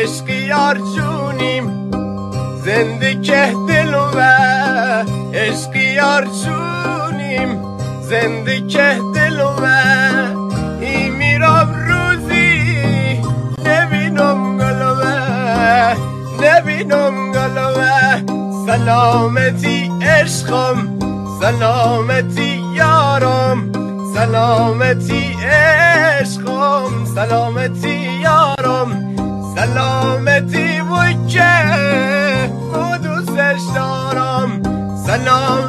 عشق یار جونیم زنده که دلوه عشق یار جونیم زنده که دلوه ای میرم روزی نبینم گلوه نبینم گلوه سلامتی عشقم سلامتی یارم سلامتی عشقم سلامتی یارم سلامتی وی که دوستش دارم سلام